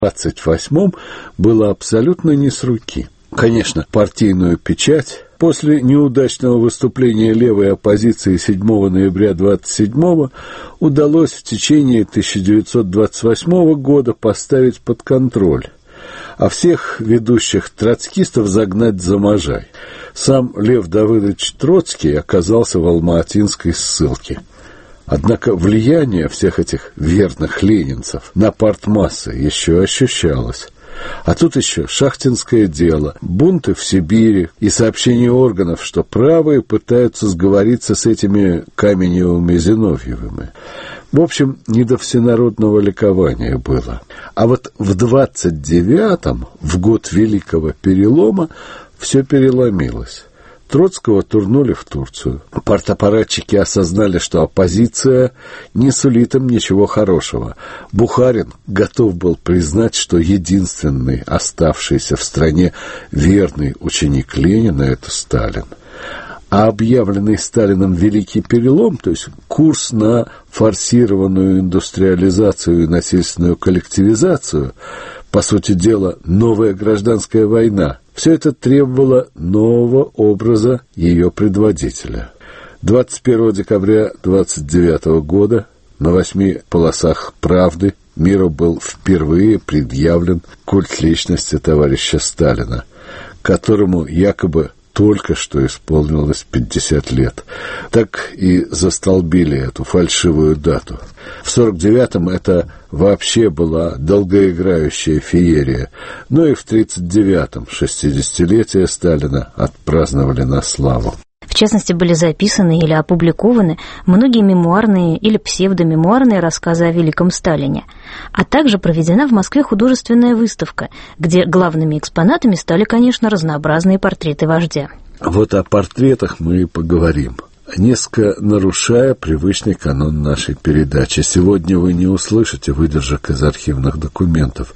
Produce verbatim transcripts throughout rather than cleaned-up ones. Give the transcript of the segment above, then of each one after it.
двадцать восьмом было абсолютно не с руки. Конечно, партийную печать после неудачного выступления левой оппозиции седьмого ноября двадцать седьмого удалось в течение тысяча девятьсот двадцать восьмого года поставить под контроль, а всех ведущих троцкистов загнать за можай. Сам Лев Давыдович Троцкий оказался в алматинской ссылке. Однако влияние всех этих верных ленинцев на партмассы еще ощущалось. А тут еще шахтинское дело, бунты в Сибири и сообщение органов, что правые пытаются сговориться с этими Каменевыми и Зиновьевыми. В общем, не до всенародного ликования было. А вот в двадцать девятом, в год Великого Перелома, все переломилось. Троцкого турнули в Турцию. Партаппаратчики осознали, что оппозиция не сулит им ничего хорошего. Бухарин готов был признать, что единственный оставшийся в стране верный ученик Ленина – это Сталин. А объявленный Сталином Великий Перелом, то есть курс на форсированную индустриализацию и насильственную коллективизацию, по сути дела, новая гражданская война, все это требовало нового образа ее предводителя. двадцать первого декабря двадцать девятого года на восьми полосах «Правды» миру был впервые предъявлен культ личности товарища Сталина, которому якобы только что исполнилось пятьдесят лет. Так и застолбили эту фальшивую дату. В сорок девятом это вообще была долгоиграющая феерия. Но и в тридцать девятом шестидесятилетие Сталина отпраздновали на славу. В частности, были записаны или опубликованы многие мемуарные или псевдомемуарные рассказы о великом Сталине, а также проведена в Москве художественная выставка, где главными экспонатами стали, конечно, разнообразные портреты вождя. Вот о портретах мы и поговорим, несколько нарушая привычный канон нашей передачи. Сегодня вы не услышите выдержек из архивных документов.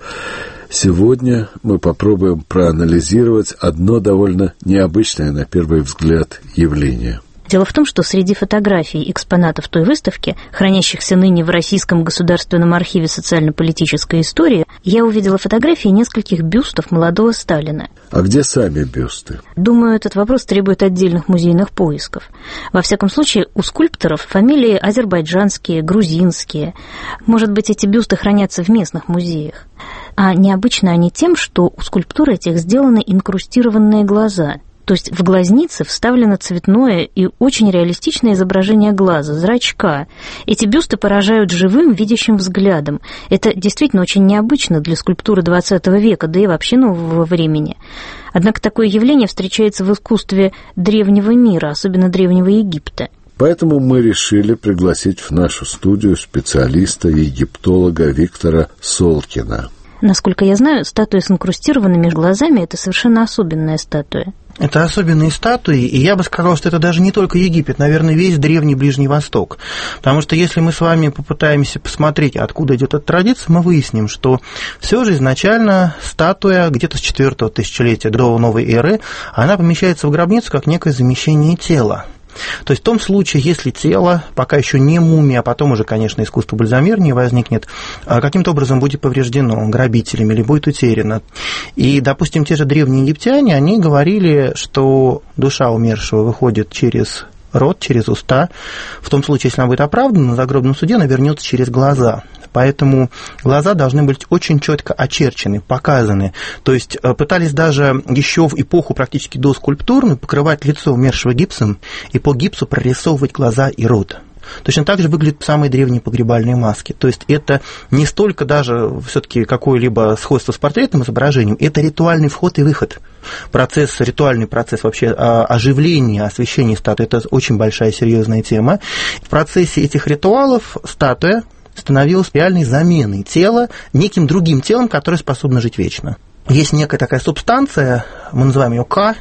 Сегодня мы попробуем проанализировать одно довольно необычное, на первый взгляд, явление. Дело в том, что среди фотографий экспонатов той выставки, хранящихся ныне в Российском государственном архиве социально-политической истории, я увидела фотографии нескольких бюстов молодого Сталина. А где сами бюсты? Думаю, этот вопрос требует отдельных музейных поисков. Во всяком случае, у скульпторов фамилии азербайджанские, грузинские. Может быть, эти бюсты хранятся в местных музеях. А необычны они тем, что у скульптур этих сделаны инкрустированные глаза. То есть в глазнице вставлено цветное и очень реалистичное изображение глаза, зрачка. Эти бюсты поражают живым, видящим взглядом. Это действительно очень необычно для скульптуры двадцатого века, да и вообще нового времени. Однако такое явление встречается в искусстве древнего мира, особенно древнего Египта. Поэтому мы решили пригласить в нашу студию специалиста, египтолога Виктора Солкина. Насколько я знаю, статуя с инкрустированными глазами – это совершенно особенная статуя. Это особенные статуи, и я бы сказал, что это даже не только Египет, наверное, весь Древний Ближний Восток. Потому что если мы с вами попытаемся посмотреть, откуда идет эта традиция, мы выясним, что все же изначально статуя где-то с четвёртого тысячелетия до новой эры, она помещается в гробницу как некое замещение тела. То есть в том случае, если тело, пока еще не мумия, а потом уже, конечно, искусство бальзамирования возникнет, каким-то образом будет повреждено грабителями или будет утеряно. И, допустим, те же древние египтяне, они говорили, что душа умершего выходит через рот, через уста. В том случае, если она будет оправдана, на загробном суде она вернется через глаза. Поэтому глаза должны быть очень четко очерчены, показаны. То есть пытались даже еще в эпоху практически до скульптуры покрывать лицо умершего гипсом и по гипсу прорисовывать глаза и рот. Точно так же выглядят самые древние погребальные маски. То есть это не столько даже все-таки какое-либо сходство с портретным изображением, это ритуальный вход и выход. Процесс, ритуальный процесс вообще оживления, освещения статуи – это очень большая серьезная тема. В процессе этих ритуалов статуя становилась реальной заменой тела неким другим телом, которое способно жить вечно. Есть некая такая субстанция, мы называем ее К,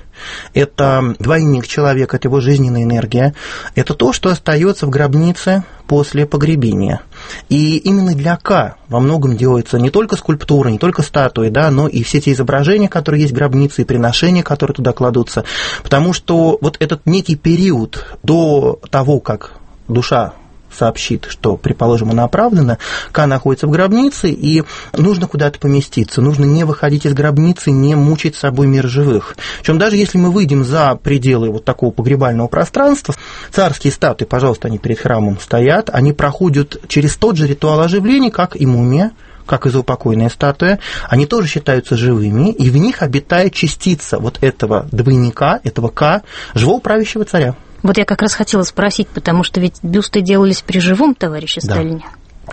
это двойник человека, это его жизненная энергия, это то, что остается в гробнице после погребения. И именно для К во многом делается не только скульптура, не только статуи, да, но и все те изображения, которые есть в гробнице, и приношения, которые туда кладутся, потому что вот этот некий период до того, как душа сообщит, что, предположим, она оправдана, К находится в гробнице, и нужно куда-то поместиться, нужно не выходить из гробницы, не мучить собой мир живых. Причем даже если мы выйдем за пределы вот такого погребального пространства, царские статуи, пожалуйста, они перед храмом стоят, они проходят через тот же ритуал оживления, как и мумия, как и заупокойная статуя, они тоже считаются живыми, и в них обитает частица вот этого двойника, этого К, живого правящего царя. Вот я как раз хотела спросить, потому что ведь бюсты делались при живом товарище Да. Сталине.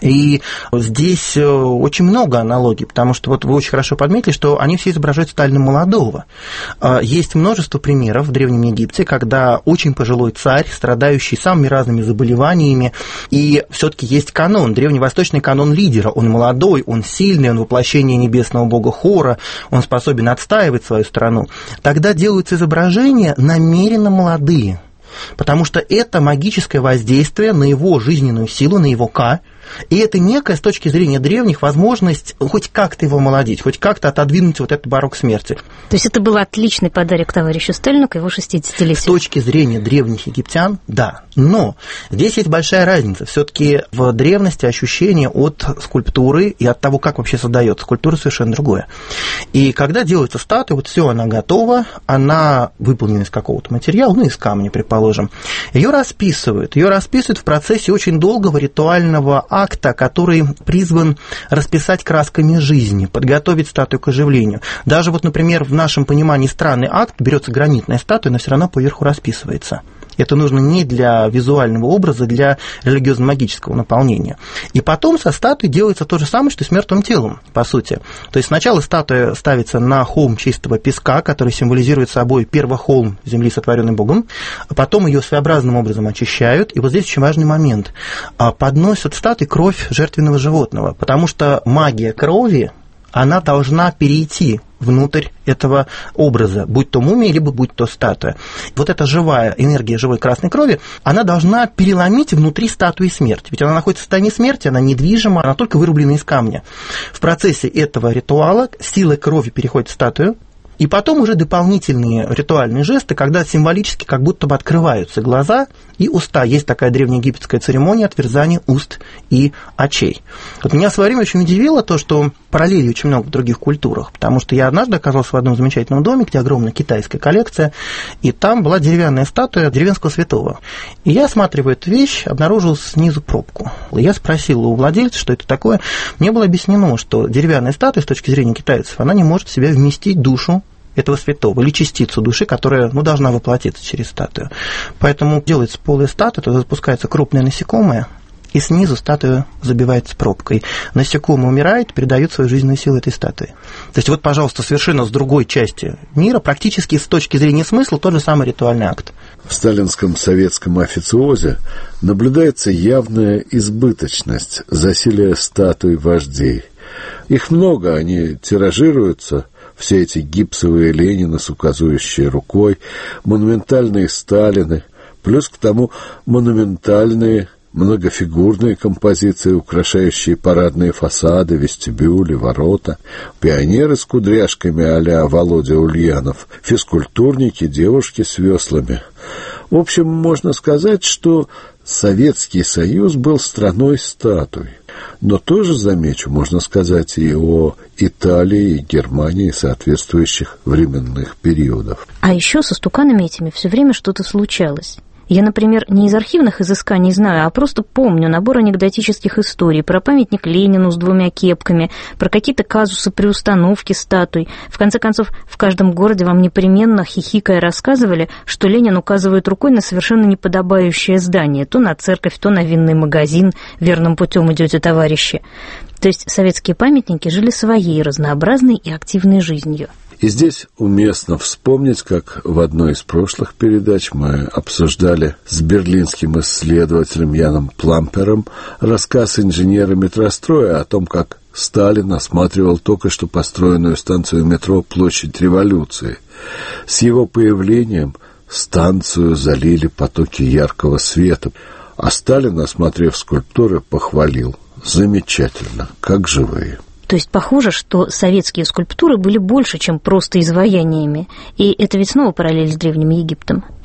И здесь очень много аналогий, потому что вот вы очень хорошо подметили, что они все изображают Сталина молодого. Есть множество примеров в Древнем Египте, когда очень пожилой царь, страдающий самыми разными заболеваниями, и все-таки есть канон, древневосточный канон лидера. Он молодой, он сильный, он воплощение небесного бога Хора, он способен отстаивать свою страну. Тогда делаются изображения намеренно молодые, потому что это магическое воздействие на его жизненную силу, на его К, и это некая, с точки зрения древних, возможность хоть как-то его молодить, хоть как-то отодвинуть вот этот барок смерти. То есть это был отличный подарок товарищу Сталину к его шестидесятилетию. С точки зрения древних египтян, да. Но здесь есть большая разница. Все-таки в древности ощущение от скульптуры и от того, как вообще создается скульптура, совершенно другое. И когда делается статуя, вот все, она готова, она выполнена из какого-то материала, ну, из камня, предположим. Ее расписывают. Ее расписывают в процессе очень долгого ритуального акта, который призван расписать красками жизни, подготовить статую к оживлению. Даже вот, например, в нашем понимании странный акт, берется гранитная статуя, но все равно поверху расписывается. Это нужно не для визуального образа, для религиозно-магического наполнения. И потом со статуей делается то же самое, что и с мертвым телом, по сути. То есть сначала статуя ставится на холм чистого песка, который символизирует собой первохолм земли, сотворенный Богом, а потом ее своеобразным образом очищают. И вот здесь очень важный момент. Подносят статуе кровь жертвенного животного, потому что магия крови, она должна перейти внутрь этого образа, будь то мумия, либо будь то статуя. Вот эта живая энергия живой красной крови, она должна переломить внутри статуи смерть. Ведь она находится в состоянии смерти, она недвижима, она только вырублена из камня. В процессе этого ритуала сила крови переходит в статую, и потом уже дополнительные ритуальные жесты, когда символически как будто бы открываются глаза и уста. Есть такая древнеегипетская церемония отверзания уст и очей. Вот меня в свое время очень удивило то, что параллели очень много в других культурах, потому что я однажды оказался в одном замечательном доме, где огромная китайская коллекция, и там была деревянная статуя деревенского святого. И я, осматривая эту вещь, обнаружил снизу пробку. Я спросил у владельца, что это такое. Мне было объяснено, что деревянная статуя, с точки зрения китайцев, она не может в себя вместить душу этого святого, или частицу души, которая, ну, должна воплотиться через статую. Поэтому делается полая статуя, туда запускается крупное насекомое, и снизу статуя забивается пробкой. Насекомое умирает, передает свою жизненную силу этой статуе. То есть вот, пожалуйста, совершенно с другой части мира, практически с точки зрения смысла, тот же самый ритуальный акт. В сталинском советском официозе наблюдается явная избыточность засилия статуй вождей. Их много, они тиражируются, все эти гипсовые Ленины с указывающей рукой, монументальные Сталины, плюс к тому монументальные многофигурные композиции, украшающие парадные фасады, вестибюли, ворота, пионеры с кудряшками а-ля Володя Ульянов, физкультурники, девушки с веслами. В общем, можно сказать, что Советский Союз был страной статуй. Но тоже, замечу, можно сказать и о Италии и Германии соответствующих временных периодов. А еще со стуканами этими все время что-то случалось. Я, например, не из архивных изысканий знаю, а просто помню набор анекдотических историй про памятник Ленину с двумя кепками, про какие-то казусы при установке статуй. В конце концов, в каждом городе вам непременно, хихикая, рассказывали, что Ленин указывает рукой на совершенно неподобающее здание, то на церковь, то на винный магазин. Верным путем идете, товарищи. То есть советские памятники жили своей разнообразной и активной жизнью. И здесь уместно вспомнить, как в одной из прошлых передач мы обсуждали с берлинским исследователем Яном Плампером рассказ инженера метростроя о том, как Сталин осматривал только что построенную станцию метро «Площадь Революции». С его появлением станцию залили потоки яркого света, а Сталин, осмотрев скульптуры, похвалил: «Замечательно, как живые». То есть похоже, что советские скульптуры были больше, чем просто изваяниями. И это ведь снова параллель с Древним Египтом.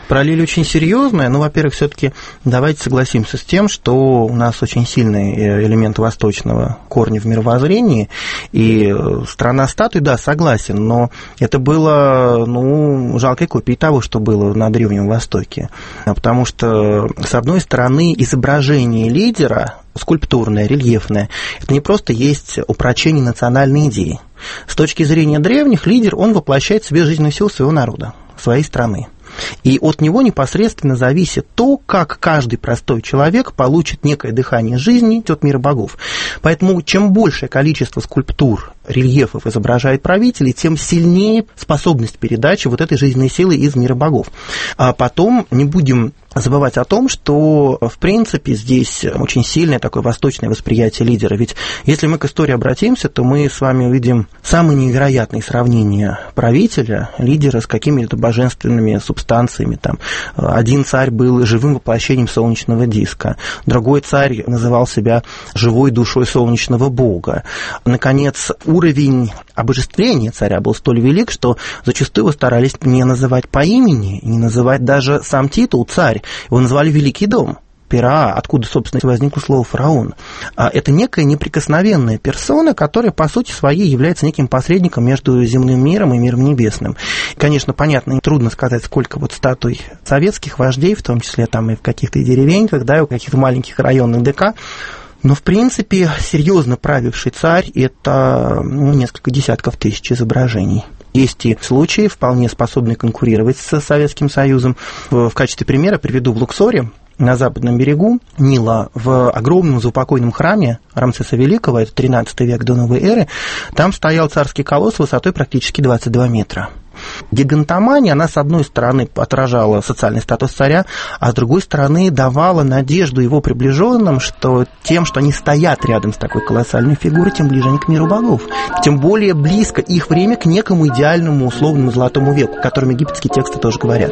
Параллель очень серьезная. Ну, во-первых, все-таки давайте согласимся с тем, что у нас очень сильный элемент восточного корня в мировоззрении, и страна статуй, да, согласен, но это было, ну, жалкой копией того, что было на Древнем Востоке. Потому что, с одной стороны, изображение лидера, скульптурное, рельефное, это не просто есть упрочение национальной идеи. С точки зрения древних, лидер, он воплощает в себе жизненную силу своего народа, своей страны. И от него непосредственно зависит то, как каждый простой человек получит некое дыхание жизни от мира богов. Поэтому чем большее количество скульптур, рельефов изображает правителей, тем сильнее способность передачи вот этой жизненной силы из мира богов. А потом не будем забывать о том, что, в принципе, здесь очень сильное такое восточное восприятие лидера. Ведь если мы к истории обратимся, то мы с вами увидим самые невероятные сравнения правителя, лидера с какими-то божественными субстанциями. Там один царь был живым воплощением солнечного диска, другой царь называл себя живой душой солнечного бога. Наконец, уровень обожествления царя был столь велик, что зачастую его старались не называть по имени, не называть даже сам титул «царь». Его называли «Великий дом». Пера, откуда, собственно, возникло слово «фараон». Это некая неприкосновенная персона, которая, по сути своей, является неким посредником между земным миром и миром небесным. Конечно, понятно, трудно сказать, сколько вот статуй советских вождей, в том числе там и в каких-то деревеньках, да, и в каких-то маленьких районных ДК. Но, в принципе, серьезно правивший царь – это ну, несколько десятков тысяч изображений. Есть и случаи, вполне способные конкурировать с Советским Союзом. В качестве примера приведу в Луксоре, на западном берегу Нила, в огромном заупокойном храме Рамсеса Великого, это тринадцатый век до новой эры, там стоял царский колосс высотой практически двадцать два метра. Гигантомания, она, с одной стороны, отражала социальный статус царя, а с другой стороны, давала надежду его приближенным, что тем, что они стоят рядом с такой колоссальной фигурой, тем ближе они к миру богов, тем более близко их время к некому идеальному условному золотому веку, о котором египетские тексты тоже говорят.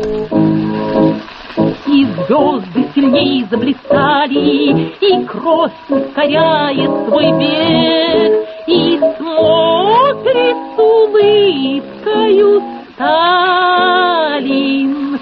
И звезды сильнее заблистали, и кровь ускоряет свой бег, и смотрит с улыбкою Сталин,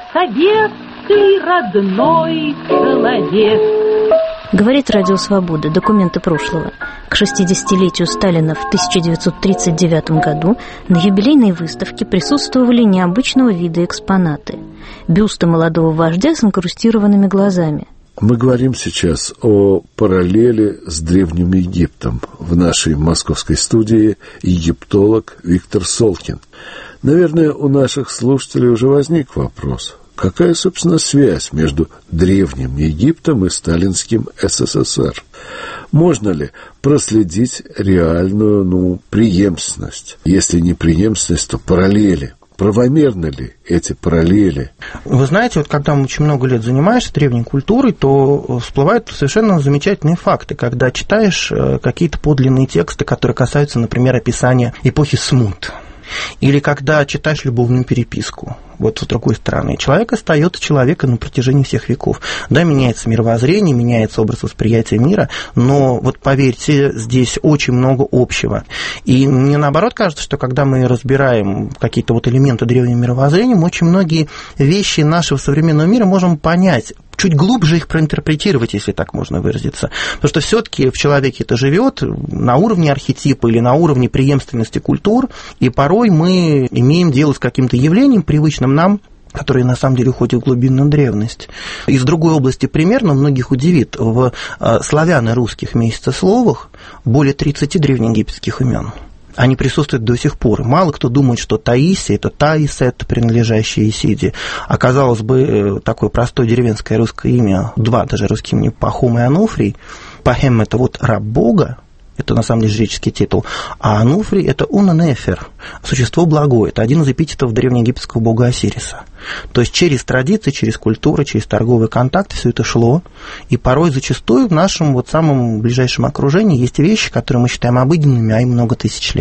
советский родной человек. Говорит Радио Свобода. Документы прошлого. К шестидесятилетию Сталина в тысяча девятьсот тридцать девятом году на юбилейной выставке присутствовали необычного вида экспонаты. Бюсты молодого вождя с инкрустированными глазами. Мы говорим сейчас о параллели с Древним Египтом. В нашей московской студии египтолог Виктор Солкин. Наверное, у наших слушателей уже возник вопрос. Какая, собственно, связь между Древним Египтом и сталинским СССР? Можно ли проследить реальную, ну, преемственность? Если не преемственность, то параллели. Правомерны ли эти параллели? Вы знаете, вот когда очень много лет занимаешься древней культурой, то всплывают совершенно замечательные факты, когда читаешь какие-то подлинные тексты, которые касаются, например, описания эпохи смут. Или когда читаешь любовную переписку, вот с другой стороны, человек остается человеком на протяжении всех веков. Да, меняется мировоззрение, меняется образ восприятия мира, но вот поверьте, здесь очень много общего. И мне наоборот кажется, что когда мы разбираем какие-то вот элементы древнего мировоззрения, мы очень многие вещи нашего современного мира можем понять, чуть глубже их проинтерпретировать, если так можно выразиться. Потому что все-таки в человеке это живет на уровне архетипа или на уровне преемственности культур, и порой мы имеем дело с каким-то явлением, привычным нам, которые на самом деле уходят в глубинную древность. Из другой области пример, но многих удивит, в славяно-русских месяцесловах более тридцати древнеегипетских имен. Они присутствуют до сих пор. Мало кто думает, что Таисия – это Таисет, принадлежащая Исиде. А, казалось бы, такое простое деревенское русское имя, два даже русские имени, Пахом и Ануфрий. Пахем – это вот раб Бога, это на самом деле жреческий титул, а Ануфрий – это Унанефер, существо благое, это один из эпитетов древнеегипетского бога Осириса. То есть через традиции, через культуру, через торговые контакты все это шло, и порой зачастую в нашем вот самом ближайшем окружении есть вещи, которые мы считаем обыденными, а им много тысяч лет.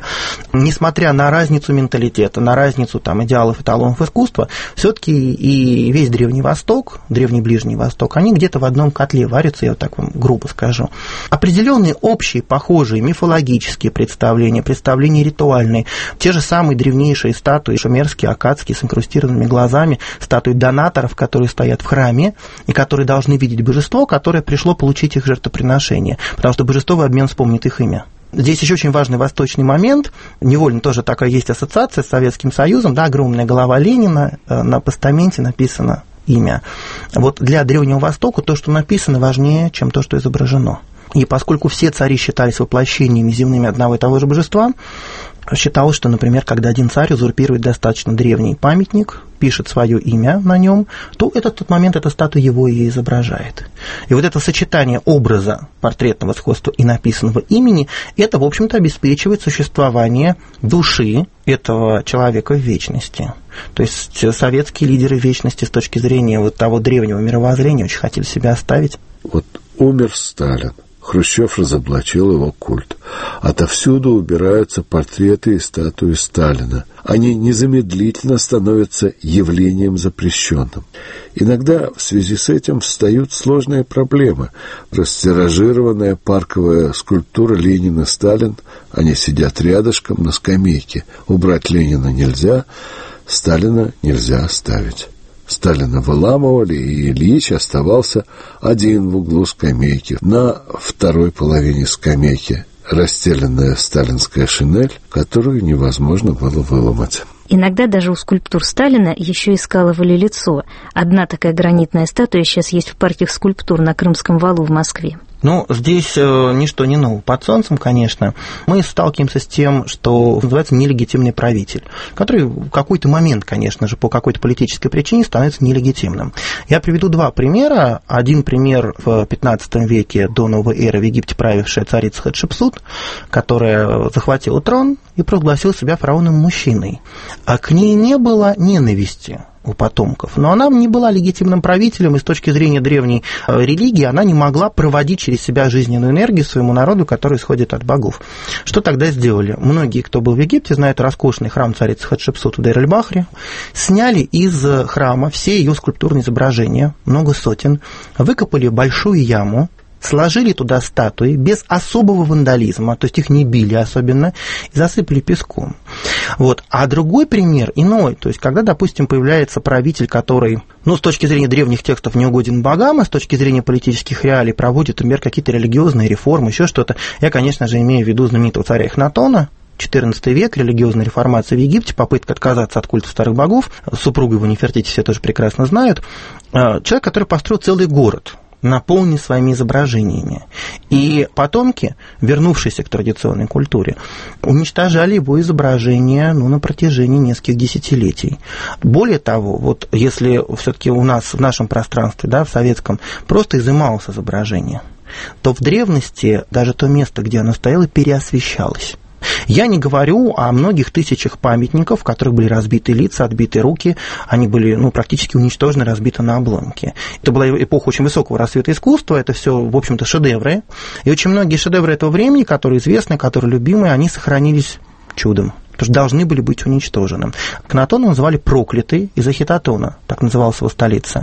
несмотря на разницу менталитета, на разницу там, идеалов, эталонов искусства, все-таки и весь Древний Восток, Древний Ближний Восток, они где-то в одном котле варятся, я вот так вам грубо скажу. Определенные общие, похожие, мифологические представления, представления ритуальные, те же самые древнейшие статуи, шумерские, аккадские, с инкрустированными глазами, статуи донаторов, которые стоят в храме и которые должны видеть божество, которое пришло получить их жертвоприношение, потому что божество в обмен вспомнит их имя. Здесь еще очень важный восточный момент, невольно тоже такая есть ассоциация с Советским Союзом, да, огромная голова Ленина, на постаменте написано имя. Вот для Древнего Востока то, что написано, важнее, чем то, что изображено. И поскольку все цари считались воплощениями земными одного и того же божества, считалось, что, например, когда один царь узурпирует достаточно древний памятник, пишет свое имя на нем, то этот тот момент эта статуя его и изображает. И вот это сочетание образа портретного сходства и написанного имени, это, в общем-то, обеспечивает существование души этого человека в вечности. То есть советские лидеры вечности с точки зрения вот того древнего мировоззрения очень хотели себя оставить. Вот умер Сталин. Хрущев разоблачил его культ. Отовсюду убираются портреты и статуи Сталина. Они незамедлительно становятся явлением запрещенным. Иногда в связи с этим встают сложные проблемы. Растиражированная парковая скульптура Ленина-Сталин, они сидят рядышком на скамейке. Убрать Ленина нельзя, Сталина нельзя оставить. Сталина выламывали, и Ильич оставался один в углу скамейки. На второй половине скамейки расстеленная сталинская шинель, которую невозможно было выломать. Иногда даже у скульптур Сталина еще и скалывали лицо. Одна такая гранитная статуя сейчас есть в парке скульптур на Крымском валу в Москве. Ну, здесь э, ничто не ново под солнцем, конечно. Мы сталкиваемся с тем, что называется нелегитимный правитель, который в какой-то момент, конечно же, по какой-то политической причине становится нелегитимным. Я приведу два примера. Один пример в пятнадцатом веке до новой эры в Египте правившая царица Хатшепсут, которая захватила трон и провозгласила себя фараоном-мужчиной. А к ней не было ненависти у потомков. Но она не была легитимным правителем, и с точки зрения древней религии она не могла проводить через себя жизненную энергию своему народу, который исходит от богов. Что тогда сделали? Многие, кто был в Египте, знают роскошный храм царицы Хатшепсут в Дейр-эль-Бахре, сняли из храма все ее скульптурные изображения, много сотен, выкопали большую яму, сложили туда статуи без особого вандализма, то есть их не били особенно, и засыпали песком. Вот. А другой пример иной, то есть когда, допустим, появляется правитель, который, ну, с точки зрения древних текстов не угоден богам, а с точки зрения политических реалий проводит, например, какие-то религиозные реформы, еще что-то. Я, конечно же, имею в виду знаменитого царя Эхнатона, четырнадцатый век, религиозная реформация в Египте, попытка отказаться от культа старых богов, супруга его Нефертити все тоже прекрасно знают. Человек, который построил целый город, наполнен своими изображениями. И потомки, вернувшиеся к традиционной культуре, уничтожали его изображения ну, на протяжении нескольких десятилетий. Более того, вот если все-таки у нас в нашем пространстве, да, в советском, просто изымалось изображение, то в древности даже то место, где оно стояло, переосвещалось. Я не говорю о многих тысячах памятников, в которых были разбиты лица, отбиты руки, они были ну, практически уничтожены, разбиты на обломки. Это была эпоха очень высокого расцвета искусства, это все, в общем-то, шедевры. И очень многие шедевры этого времени, которые известны, которые любимые, они сохранились чудом, потому что должны были быть уничтожены. Эхнатона называли проклятый из Ахитотона, так называлась его столица.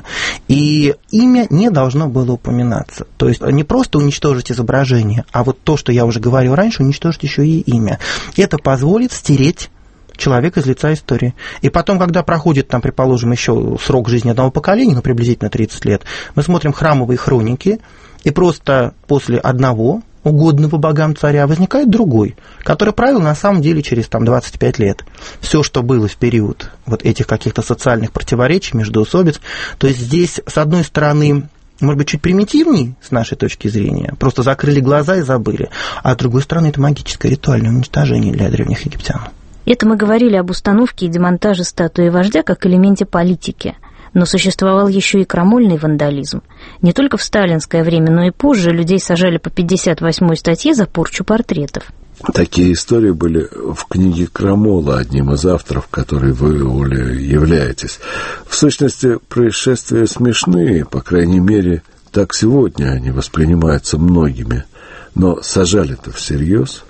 И имя не должно было упоминаться. То есть не просто уничтожить изображение, а вот то, что я уже говорил раньше, уничтожить еще и имя. Это позволит стереть человека из лица истории. И потом, когда проходит, там, предположим, еще срок жизни одного поколения, ну, приблизительно тридцать лет, мы смотрим храмовые хроники, и просто после одного угодного богам царя возникает другой, который правил на самом деле через там, двадцать пять лет. Все, что было в период вот этих каких-то социальных противоречий, междоусобиц, то есть здесь, с одной стороны, может быть, чуть примитивней с нашей точки зрения, просто закрыли глаза и забыли, а с другой стороны, это магическое ритуальное уничтожение для древних египтян. Это мы говорили об установке и демонтаже статуи вождя как элементе политики. Но существовал еще и крамольный вандализм. Не только в сталинское время, но и позже людей сажали по пятьдесят восьмой статье за порчу портретов. Такие истории были в книге Крамола, одним из авторов, которой вы, Оля, являетесь. В сущности, происшествия смешные, по крайней мере, так сегодня они воспринимаются многими. Но сажали-то всерьез.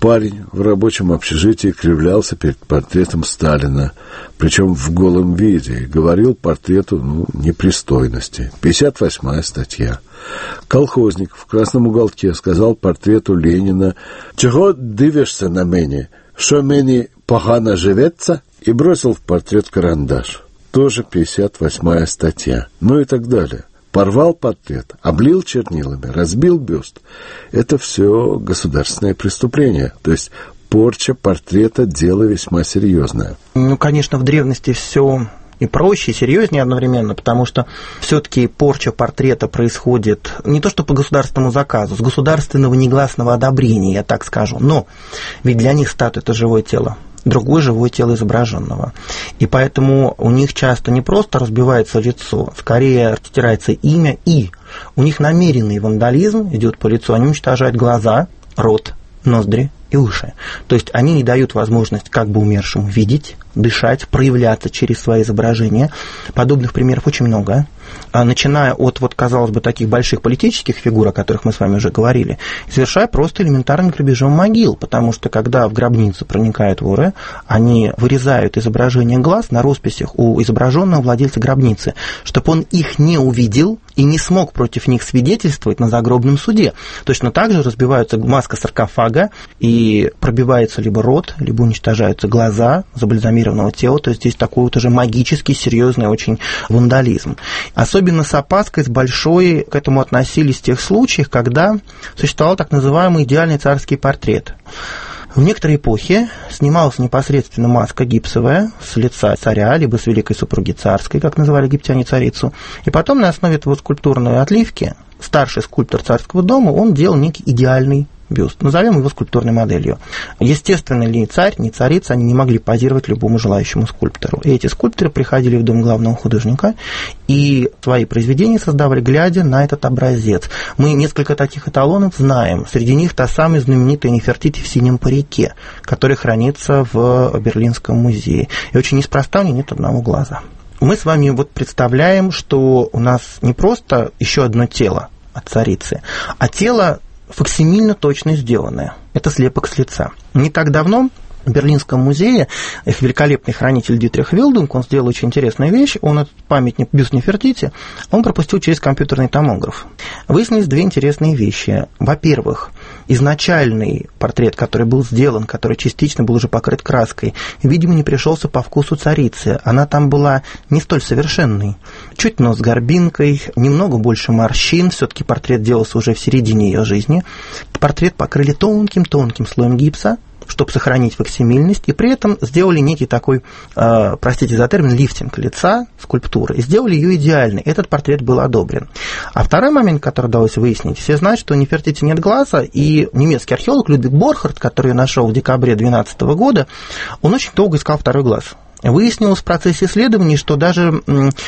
Парень в рабочем общежитии кривлялся перед портретом Сталина, причем в голом виде, и говорил портрету, ну, непристойности. пятьдесят восьмая статья. Колхозник в красном уголке сказал портрету Ленина: «Чего дивишься на меня? Что мне погано живется?» и бросил в портрет карандаш. Тоже пятьдесят восьмая статья. Ну и так далее. Порвал портрет, облил чернилами, разбил бюст. Это все государственное преступление. То есть порча портрета – дело весьма серьезное. Ну, конечно, в древности все и проще, и серьезнее одновременно, потому что все-таки порча портрета происходит не то что по государственному заказу, с государственного негласного одобрения, я так скажу. Но ведь для них статуя – это живое тело. Другое живое тело изображенного. И поэтому у них часто не просто разбивается лицо, скорее стирается имя, и у них намеренный вандализм идет по лицу, они уничтожают глаза, рот, ноздри и уши. То есть они не дают возможность как бы умершему видеть, дышать, проявляться через свои изображения. Подобных примеров очень много. Начиная от, вот, казалось бы, таких больших политических фигур, о которых мы с вами уже говорили, совершая просто элементарным грабежом могил, потому что, когда в гробницу проникают воры, они вырезают изображение глаз на росписях у изображенного владельца гробницы, чтобы он их не увидел и не смог против них свидетельствовать на загробном суде. Точно так же разбивается маска саркофага, и пробивается либо рот, либо уничтожаются глаза забальзамированного тела, то есть здесь такой вот уже магический, серьезный очень вандализм. Особенно с опаской, с большой к этому относились в тех случаях, когда существовал так называемый идеальный царский портрет. В некоторые эпохи снималась непосредственно маска гипсовая с лица царя, либо с великой супруги царской, как называли египтяне царицу, и потом на основе этого скульптурной отливки старший скульптор царского дома, он делал некий идеальный бюст. Назовем его скульптурной моделью. Естественно, ни царь, ни царица, они не могли позировать любому желающему скульптору. И эти скульпторы приходили в дом главного художника и свои произведения создавали, глядя на этот образец. Мы несколько таких эталонов знаем. Среди них та самая знаменитая Нефертити в синем парике, которая хранится в Берлинском музее. И очень неспроста у нее нет одного глаза. Мы с вами вот представляем, что у нас не просто еще одно тело от царицы, а тело факсимильно точно сделанное. Это слепок с лица. Не так давно в Берлинском музее их великолепный хранитель Дитрих Вилдунг, он сделал очень интересную вещь. Он этот памятник бюст Нефертити, он пропустил через компьютерный томограф. Выяснились две интересные вещи. Во-первых, изначальный портрет, который был сделан, который частично был уже покрыт краской, видимо, не пришелся по вкусу царицы. Она там была не столь совершенной. Чуть нос с горбинкой, немного больше морщин. Все-таки портрет делался уже в середине ее жизни. Портрет покрыли тонким-тонким слоем гипса, чтобы сохранить факсимильность, и при этом сделали некий такой, э, простите за термин, лифтинг лица, скульптуры, и сделали ее идеальной. Этот портрет был одобрен. А второй момент, который удалось выяснить, все знают, что у Нефертити нет глаза, и немецкий археолог Людвиг Борхард, который ее нашел в декабре две тысячи двенадцатого года, он очень долго искал второй глаз. Выяснилось в процессе исследований, что даже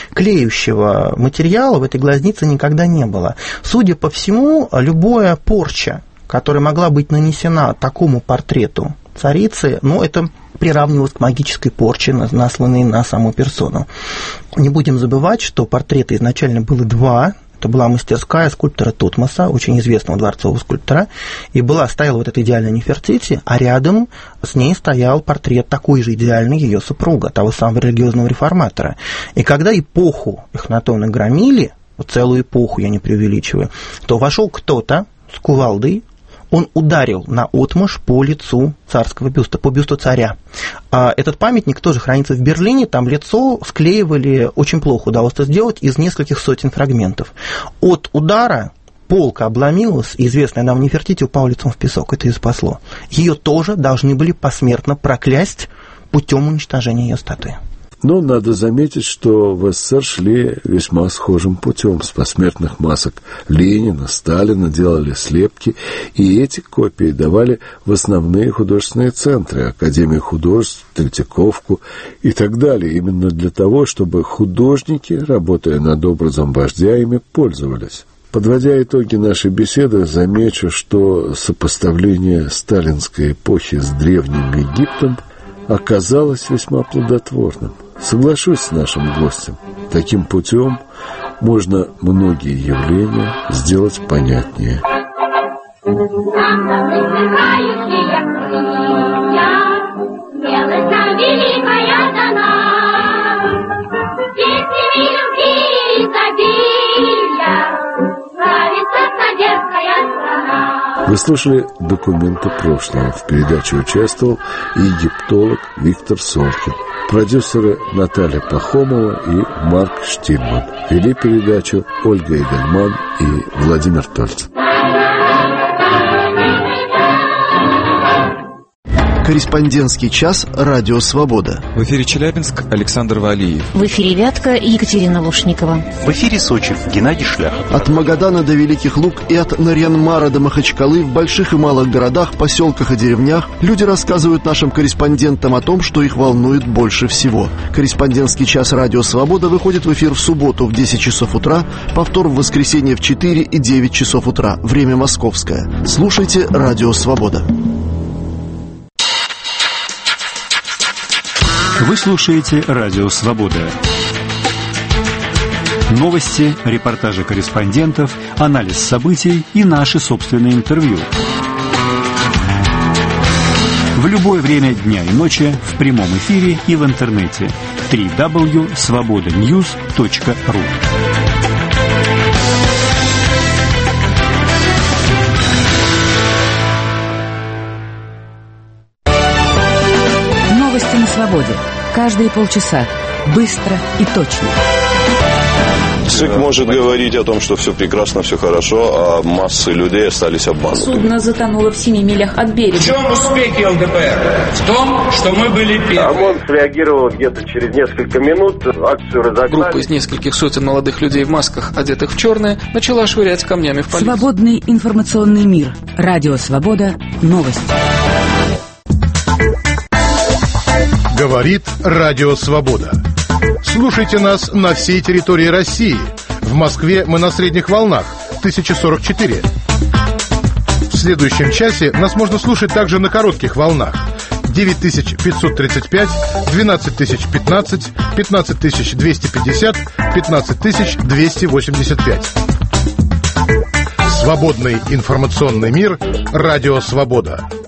клеющего материала в этой глазнице никогда не было. Судя по всему, любая порча, которая могла быть нанесена такому портрету царицы, ну, это приравнивалось к магической порче, насланной на саму персону. Не будем забывать, что портреты изначально было два. Это была мастерская скульптора Тутмоса, очень известного дворцового скульптора, и была, стояла вот эта идеальная Нефертити, а рядом с ней стоял портрет такой же идеальный ее супруга, того самого религиозного реформатора. И когда эпоху Эхнатона громили, вот целую эпоху, я не преувеличиваю, то вошел кто-то с кувалдой, он ударил наотмашь по лицу царского бюста, по бюсту царя. А этот памятник тоже хранится в Берлине, там лицо склеивали, очень плохо удалось это сделать, из нескольких сотен фрагментов. От удара полка обломилась, и известная нам Нефертити упала лицом в песок, это ее спасло. Ее тоже должны были посмертно проклясть путем уничтожения ее статуи. Но надо заметить, что в СССР шли весьма схожим путем. С посмертных масок Ленина, Сталина делали слепки, и эти копии давали в основные художественные центры, Академию художеств, Третьяковку и так далее, именно для того, чтобы художники, работая над образом вождя, ими пользовались. Подводя итоги нашей беседы, замечу, что сопоставление сталинской эпохи с Древним Египтом оказалось весьма плодотворным. Соглашусь с нашим гостем. Таким путем можно многие явления сделать понятнее. Вы слушали «Документы прошлого». В передаче участвовал египтолог Виктор Солкин, продюсеры Наталья Пахомова и Марк Штильман. Вели передачу Ольга Игельман и Владимир Тольц. Корреспондентский час «Радио Свобода». В эфире Челябинск, Александр Валиев. В эфире Вятка, Екатерина Лушникова. В эфире Сочи, Геннадий Шляхов. От Магадана до Великих Луг и от Нарьян-Мара до Махачкалы в больших и малых городах, поселках и деревнях люди рассказывают нашим корреспондентам о том, что их волнует больше всего. Корреспондентский час «Радио Свобода» выходит в эфир в субботу в десять часов утра, повтор в воскресенье в четыре и девять часов утра. Время московское. Слушайте «Радио Свобода». Вы слушаете «Радио Свобода». Новости, репортажи корреспондентов, анализ событий и наши собственные интервью. В любое время дня и ночи в прямом эфире и в интернете. дабл ю дабл ю дабл ю точка свобода ньюс точка ру. Новости на свободе. Каждые полчаса. Быстро и точно. ЦИК может говорить о том, что все прекрасно, все хорошо, а массы людей остались обмануты. Судно затонуло в семи милях от берега. В чем успехи ЛДПР? В том, что мы были первыми. ОМОН среагировал где-то через несколько минут, акцию разогнали. Группа из нескольких сотен молодых людей в масках, одетых в черное, начала швырять камнями в полицию. Свободный информационный мир. Радио Свобода. Новости. Говорит Радио Свобода. Слушайте нас на всей территории России. В Москве мы на средних волнах тысяча сорок четыре. В следующем часе нас можно слушать также на коротких волнах девять тысяч пятьсот тридцать пять, двенадцать тысяч пятнадцать, пятнадцать тысяч двести пятьдесят, пятнадцать тысяч двести восемьдесят пять. Свободный информационный мир. Радио Свобода.